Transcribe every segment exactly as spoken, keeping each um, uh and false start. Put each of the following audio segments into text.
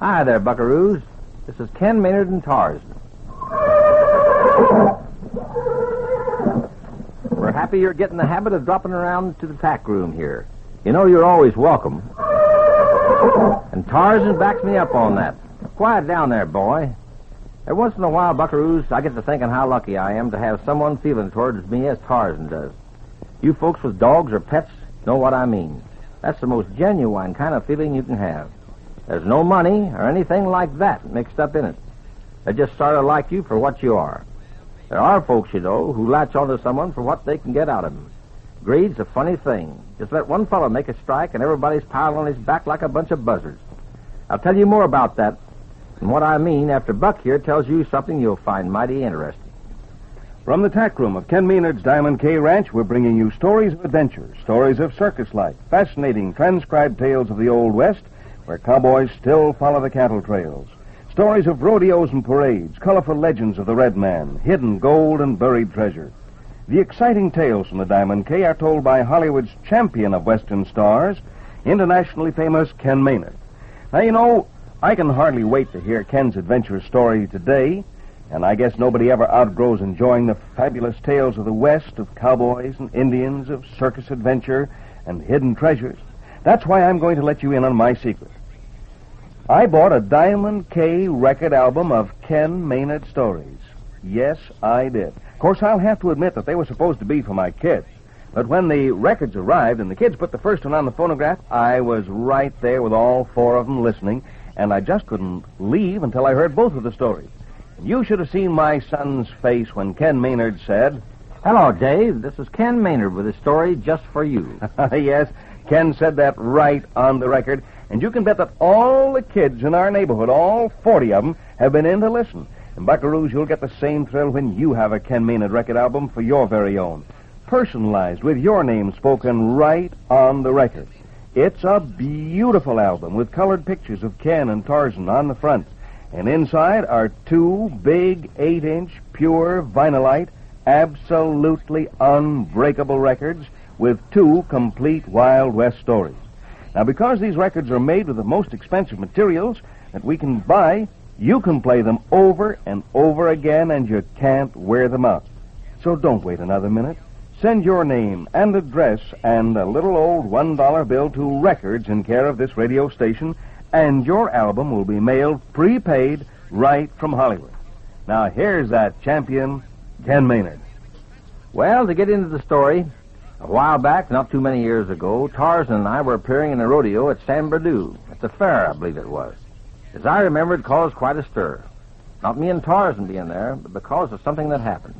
Hi there, buckaroos. This is Ken Maynard and Tarzan. We're happy you're getting the habit of dropping around to the tack room here. You know you're always welcome. And Tarzan backs me up on that. Quiet down there, boy. Every once in a while, buckaroos, I get to thinking how lucky I am to have someone feeling towards me as Tarzan does. You folks with dogs or pets know what I mean. That's the most genuine kind of feeling you can have. There's no money or anything like that mixed up in it. They just sort of like you for what you are. There are folks, you know, who latch onto someone for what they can get out of them. Greed's a funny thing. Just let one fellow make a strike and everybody's piled on his back like a bunch of buzzards. I'll tell you more about that and what I mean after Buck here tells you something you'll find mighty interesting. From the tack room of Ken Maynard's Diamond K Ranch, we're bringing you stories of adventure, stories of circus life, fascinating transcribed tales of the Old West, where cowboys still follow the cattle trails. Stories of rodeos and parades, colorful legends of the Red Man, hidden gold and buried treasure. The exciting tales from the Diamond K are told by Hollywood's champion of Western stars, internationally famous Ken Maynard. Now, you know, I can hardly wait to hear Ken's adventurous story today, and I guess nobody ever outgrows enjoying the fabulous tales of the West, of cowboys and Indians, of circus adventure and hidden treasures. That's why I'm going to let you in on my secret. I bought a Diamond K record album of Ken Maynard stories. Yes, I did. Of course, I'll have to admit that they were supposed to be for my kids. But when the records arrived and the kids put the first one on the phonograph, I was right there with all four of them listening, and I just couldn't leave until I heard both of the stories. You should have seen my son's face when Ken Maynard said, Hello, Dave. This is Ken Maynard with a story just for you. Yes, Ken said that right on the record, and you can bet that all the kids in our neighborhood, all forty of them, have been in to listen. And buckaroos, you'll get the same thrill when you have a Ken Maynard record album for your very own. Personalized, with your name spoken right on the record. It's a beautiful album with colored pictures of Ken and Tarzan on the front. And inside are two big eight-inch pure vinylite, absolutely unbreakable records with two complete Wild West stories. Now, because these records are made with the most expensive materials that we can buy, you can play them over and over again, and you can't wear them out. So don't wait another minute. Send your name and address and a little old one dollar bill to Records in care of this radio station, and your album will be mailed prepaid right from Hollywood. Now, here's that champion, Ken Maynard. Well, to get into the story, a while back, not too many years ago, Tarzan and I were appearing in a rodeo at San Bernardino, at the fair, I believe it was. As I remember, it caused quite a stir. Not me and Tarzan being there, but because of something that happened.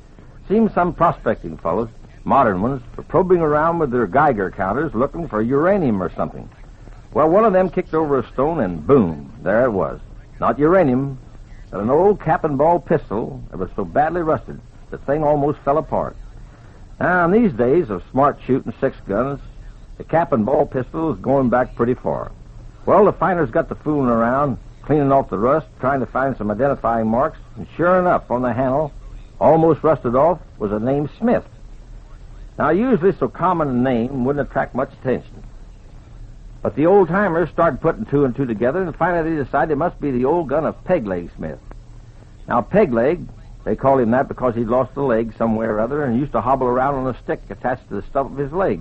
Seems some prospecting fellows, modern ones, were probing around with their Geiger counters looking for uranium or something. Well, one of them kicked over a stone and boom, there it was. Not uranium, but an old cap and ball pistol that was so badly rusted, the thing almost fell apart. Now, in these days of smart shooting six guns, the cap and ball pistol is going back pretty far. Well, the finders got to fooling around, cleaning off the rust, trying to find some identifying marks, and sure enough, on the handle, almost rusted off, was the name Smith. Now, usually so common a name wouldn't attract much attention. But the old-timers started putting two and two together, and finally they decided it must be the old gun of Pegleg Smith. Now, Pegleg, they called him that because he'd lost a leg somewhere or other and used to hobble around on a stick attached to the stump of his leg.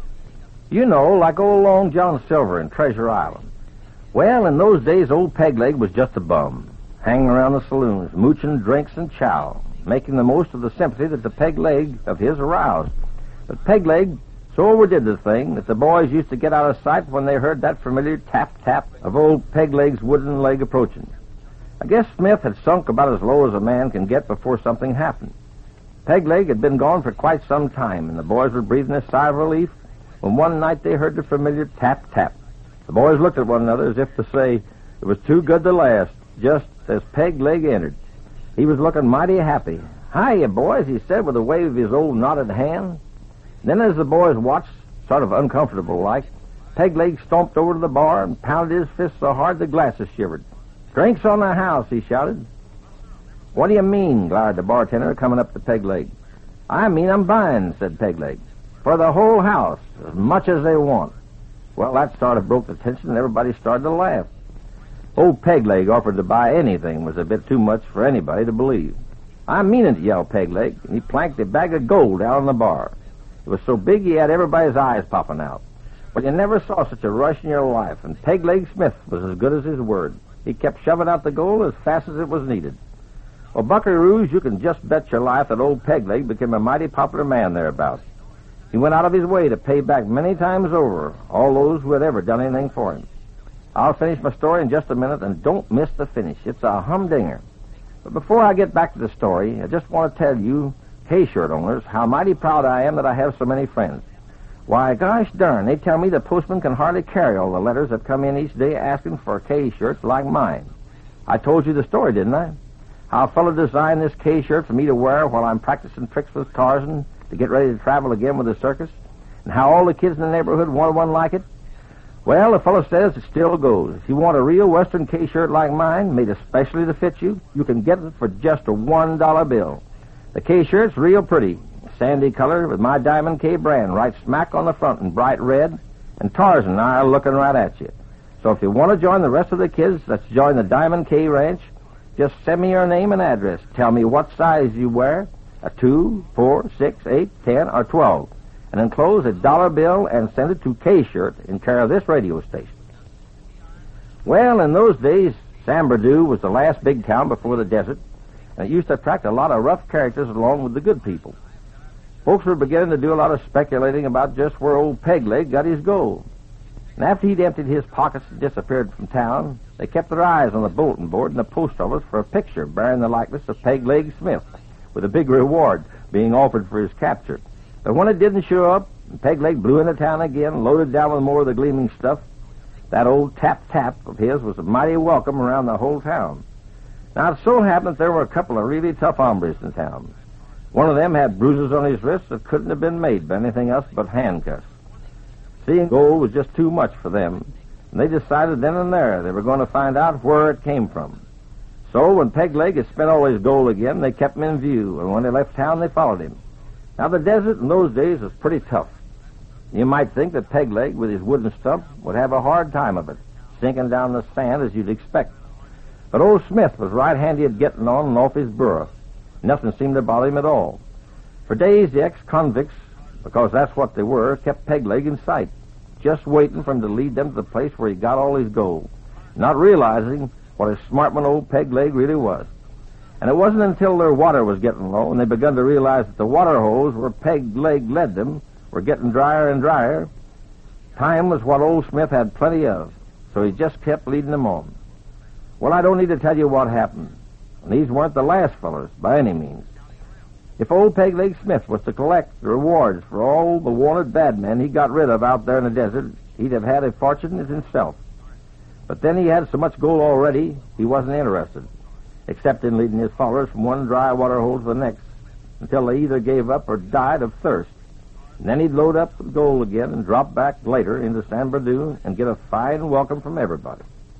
You know, like old Long John Silver in Treasure Island. Well, in those days, old Pegleg was just a bum, hanging around the saloons, mooching drinks and chow, making the most of the sympathy that the Pegleg of his aroused. But Pegleg so overdid the thing that the boys used to get out of sight when they heard that familiar tap-tap of old Pegleg's wooden leg approaching. I guess Smith had sunk about as low as a man can get before something happened. Pegleg had been gone for quite some time, and the boys were breathing a sigh of relief when one night they heard the familiar tap-tap. The boys looked at one another as if to say it was too good to last, just as Pegleg entered. He was looking mighty happy. "Hiya, boys," he said with a wave of his old knotted hand. Then as the boys watched, sort of uncomfortable like, Pegleg stomped over to the bar and pounded his fist so hard the glasses shivered. "Drinks on the house," he shouted. "What do you mean?" glowered the bartender, coming up to Pegleg. "I mean I'm buying," said Pegleg. "For the whole house, as much as they want." Well, that sort of broke the tension, and everybody started to laugh. Old Pegleg offered to buy anything was a bit too much for anybody to believe. "I mean it," yelled Pegleg, and he planked a bag of gold down on the bar. It was so big he had everybody's eyes popping out. But you never saw such a rush in your life, and Pegleg Smith was as good as his word. He kept shoving out the gold as fast as it was needed. Well, buckaroos, you can just bet your life that old Pegleg became a mighty popular man thereabouts. He went out of his way to pay back many times over all those who had ever done anything for him. I'll finish my story in just a minute, and don't miss the finish. It's a humdinger. But before I get back to the story, I just want to tell you, K-shirt owners, how mighty proud I am that I have so many friends. Why, gosh darn, they tell me the postman can hardly carry all the letters that come in each day asking for K-shirts like mine. I told you the story, didn't I? How a fellow designed this K-shirt for me to wear while I'm practicing tricks with Tarzan to get ready to travel again with the circus, and how all the kids in the neighborhood wanted one like it. Well, the fellow says it still goes. If you want a real Western K-shirt like mine, made especially to fit you, you can get it for just a one dollar bill. The K-shirt's real pretty. Sandy color with my Diamond K brand right smack on the front in bright red, and Tarzan and I are looking right at you. So if you want to join the rest of the kids that's join the Diamond K Ranch, just send me your name and address. Tell me what size you wear, a two, four, six, eight, ten, or twelve, and enclose a dollar bill and send it to K-shirt in care of this radio station. Well, in those days, San Bernardino was the last big town before the desert, and it used to attract a lot of rough characters along with the good people. Folks were beginning to do a lot of speculating about just where old Pegleg got his gold. And after he'd emptied his pockets and disappeared from town, they kept their eyes on the bulletin board in the post office for a picture bearing the likeness of Pegleg Smith, with a big reward being offered for his capture. But when it didn't show up, and Pegleg blew into town again, loaded down with more of the gleaming stuff, that old tap-tap of his was a mighty welcome around the whole town. Now, it so happened that there were a couple of really tough hombres in town. One of them had bruises on his wrists that couldn't have been made by anything else but handcuffs. Seeing gold was just too much for them, and they decided then and there they were going to find out where it came from. So when Pegleg had spent all his gold again, they kept him in view, and when they left town, they followed him. Now, the desert in those days was pretty tough. You might think that Pegleg, with his wooden stump, would have a hard time of it, sinking down the sand as you'd expect. But old Smith was right handy at getting on and off his burro. Nothing seemed to bother him at all. For days, the ex-convicts, because that's what they were, kept Pegleg in sight, just waiting for him to lead them to the place where he got all his gold, not realizing what a smart one old Pegleg really was. And it wasn't until their water was getting low and they begun to realize that the water holes where Pegleg led them were getting drier and drier. Time was what old Smith had plenty of, so he just kept leading them on. Well, I don't need to tell you what happened. And these weren't the last fellows, by any means. If old Pegleg Smith was to collect the rewards for all the wanted bad men he got rid of out there in the desert, he'd have had a fortune as himself. But then he had so much gold already, he wasn't interested, except in leading his followers from one dry water hole to the next, until they either gave up or died of thirst. And then he'd load up with gold again and drop back later into San Bernardino and get a fine welcome from everybody.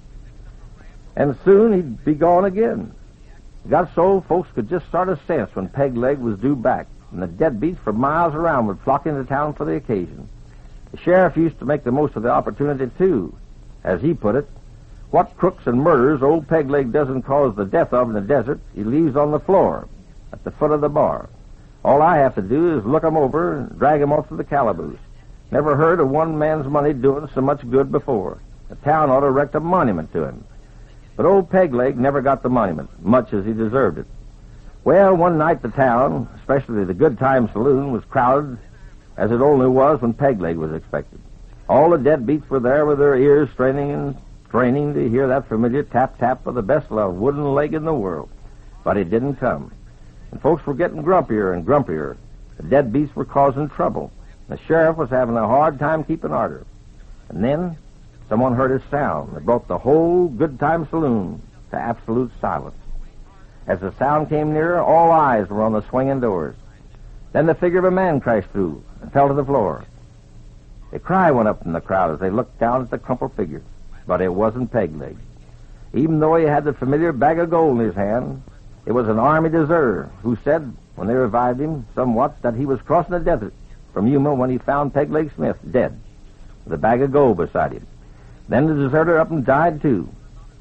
And soon he'd be gone again. It got so folks could just sort of sense when Pegleg was due back, and the deadbeats for miles around would flock into town for the occasion. The sheriff used to make the most of the opportunity, too. As he put it, what crooks and murderers old Pegleg doesn't cause the death of in the desert, he leaves on the floor at the foot of the bar. All I have to do is look 'em over and drag 'em off to the calaboose. Never heard of one man's money doing so much good before. The town ought to erect a monument to him. But old Pegleg never got the monument, much as he deserved it. Well, one night the town, especially the Good Time Saloon, was crowded as it only was when Pegleg was expected. All the deadbeats were there with their ears straining and straining to hear that familiar tap-tap of the best loved wooden leg in the world. But it didn't come. And folks were getting grumpier and grumpier. The deadbeats were causing trouble. The sheriff was having a hard time keeping order. And then someone heard a sound that brought the whole Good Time Saloon to absolute silence. As the sound came nearer, all eyes were on the swinging doors. Then the figure of a man crashed through and fell to the floor. A cry went up from the crowd as they looked down at the crumpled figure. But it wasn't Pegleg. Even though he had the familiar bag of gold in his hand, it was an army deserter who said, when they revived him somewhat, that he was crossing the desert from Yuma when he found Pegleg Smith dead, with a bag of gold beside him. Then the deserter up and died, too.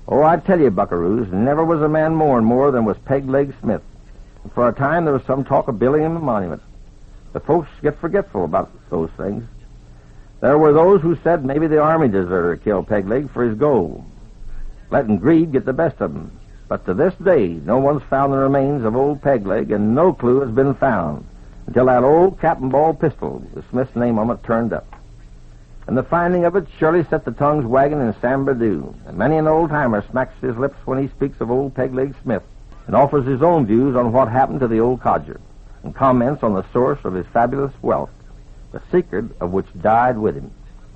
Oh, I tell you, buckaroos, never was a man mourned more than was Peg Leg Smith. For a time, there was some talk of building him a monument. But folks get forgetful about those things. There were those who said maybe the Army deserter killed Peg Leg for his gold, letting greed get the best of him. But to this day, no one's found the remains of old Peg Leg, and no clue has been found until that old cap and ball pistol with Smith's name on it turned up. And the finding of it surely set the tongues wagging in San Bernardino, and many an old-timer smacks his lips when he speaks of old Peg Leg Smith and offers his own views on what happened to the old codger and comments on the source of his fabulous wealth, the secret of which died with him.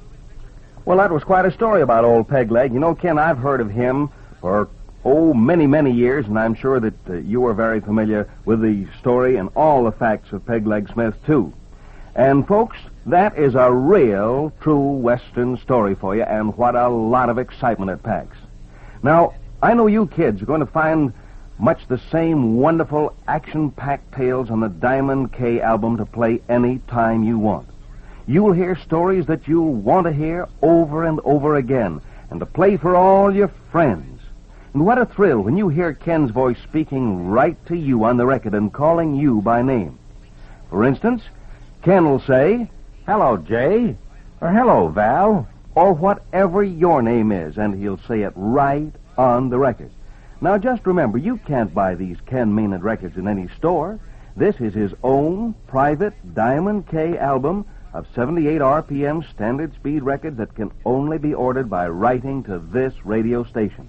Well, that was quite a story about old Peg Leg. You know, Ken, I've heard of him for, oh, many, many years, and I'm sure that uh, you are very familiar with the story and all the facts of Peg Leg Smith, too. And, folks, that is a real, true Western story for you, and what a lot of excitement it packs. Now, I know you kids are going to find much the same wonderful action-packed tales on the Diamond K album to play any time you want. You'll hear stories that you'll want to hear over and over again, and to play for all your friends. And what a thrill when you hear Ken's voice speaking right to you on the record and calling you by name. For instance, Ken will say, "Hello, Jay," or "Hello, Val," or whatever your name is, and he'll say it right on the record. Now, just remember, you can't buy these Ken Maynard records in any store. This is his own private Diamond K album of seventy-eight R P M standard speed records that can only be ordered by writing to this radio station.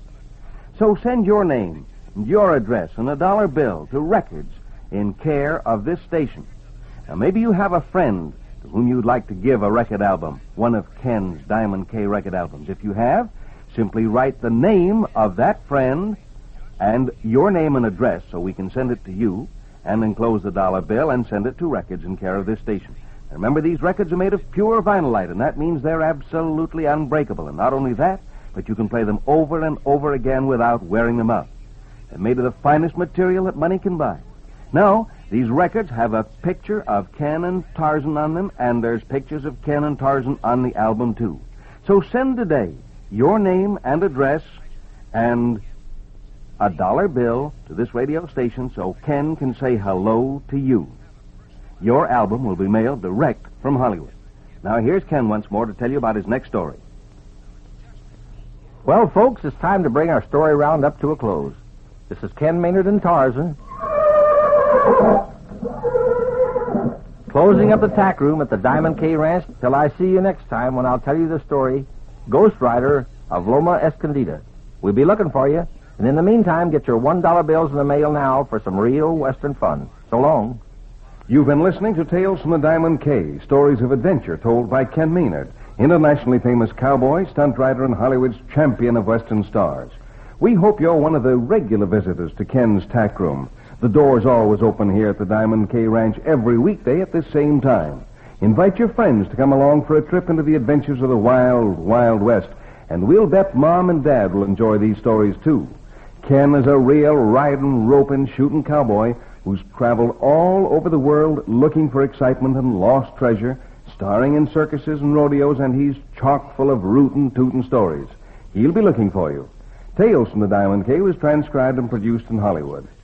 So send your name, your address, and a dollar bill to Records in care of this station. Now, maybe you have a friend to whom you'd like to give a record album, one of Ken's Diamond K record albums. If you have, simply write the name of that friend and your name and address so we can send it to you, and enclose the dollar bill and send it to Records in care of this station. And remember, these records are made of pure vinylite, and that means they're absolutely unbreakable. And not only that, but you can play them over and over again without wearing them out. They're made of the finest material that money can buy. Now, these records have a picture of Ken and Tarzan on them, and there's pictures of Ken and Tarzan on the album, too. So send today your name and address and a dollar bill to this radio station so Ken can say hello to you. Your album will be mailed direct from Hollywood. Now, here's Ken once more to tell you about his next story. Well, folks, it's time to bring our story round up to a close. This is Ken Maynard and Tarzan, closing up the tack room at the Diamond K Ranch till I see you next time when I'll tell you the story, Ghost Rider of Loma Escondida. We'll be looking for you, and in the meantime, get your one dollar bills in the mail now for some real Western fun. So long. You've been listening to Tales from the Diamond K, stories of adventure told by Ken Maynard, internationally famous cowboy, stunt rider, and Hollywood's champion of Western stars. We hope you're one of the regular visitors to Ken's tack room. The door's always open here at the Diamond K Ranch every weekday at this same time. Invite your friends to come along for a trip into the adventures of the wild, wild West, and we'll bet Mom and Dad will enjoy these stories, too. Ken is a real riding, roping, shooting cowboy who's traveled all over the world looking for excitement and lost treasure, starring in circuses and rodeos, and he's chock full of rootin', tootin' stories. He'll be looking for you. Tales from the Diamond K was transcribed and produced in Hollywood.